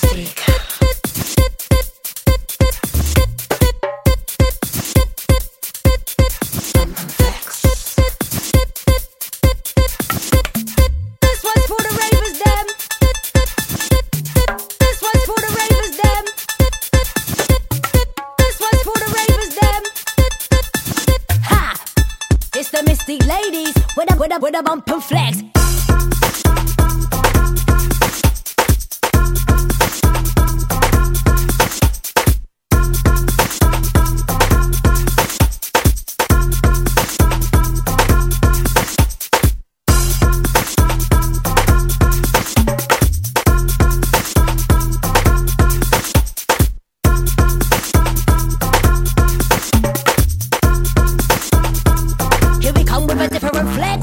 Ladies with a bump and flex. With a different flex.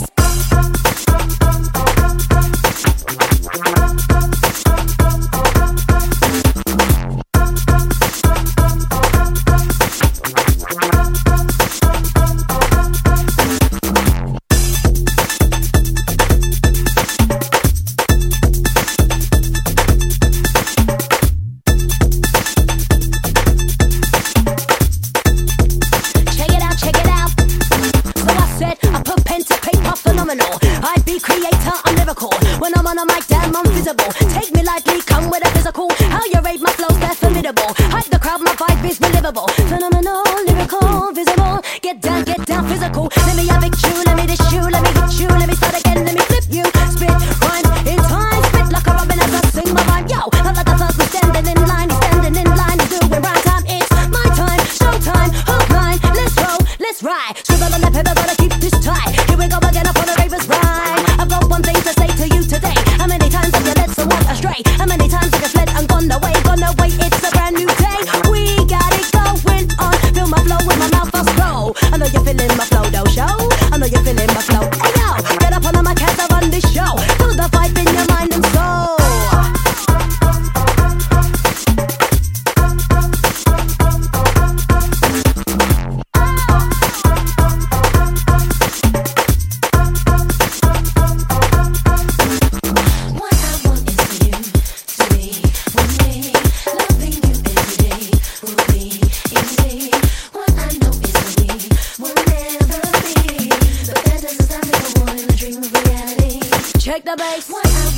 I be creator, I'm lyrical. When I'm on a mic, damn, I'm visible. Take me lightly, come with a physical. How you rate my flows, they're formidable. Hype the crowd, my vibe is believable. Phenomenal, lyrical, visible. Get down, physical. Let me have it, you, let me dish you, let me hit you, let me start again, let me flip you. Spit rhymes in time, spit like a robin as I sing my rhyme. Yo, not like the first, we're standing in line, he's standing in line, he's doing rhyme time. It's my time, showtime, hook line. Let's roll, let's ride. Scribble on the paper, gotta keep this tight. Here we go again, up on the ravers ride. I've got one thing to say to you today. How many times have you led someone astray? How many times have you fled and gone away? It's a brand new day. We got it going on. Feel my flow with my mouth fast flow. I know you're feeling my flow, though, show. I know you're feeling my flow. Hey yo, get up on the mic as I run this show. Feel the vibe in your mind and soul. Check the bass.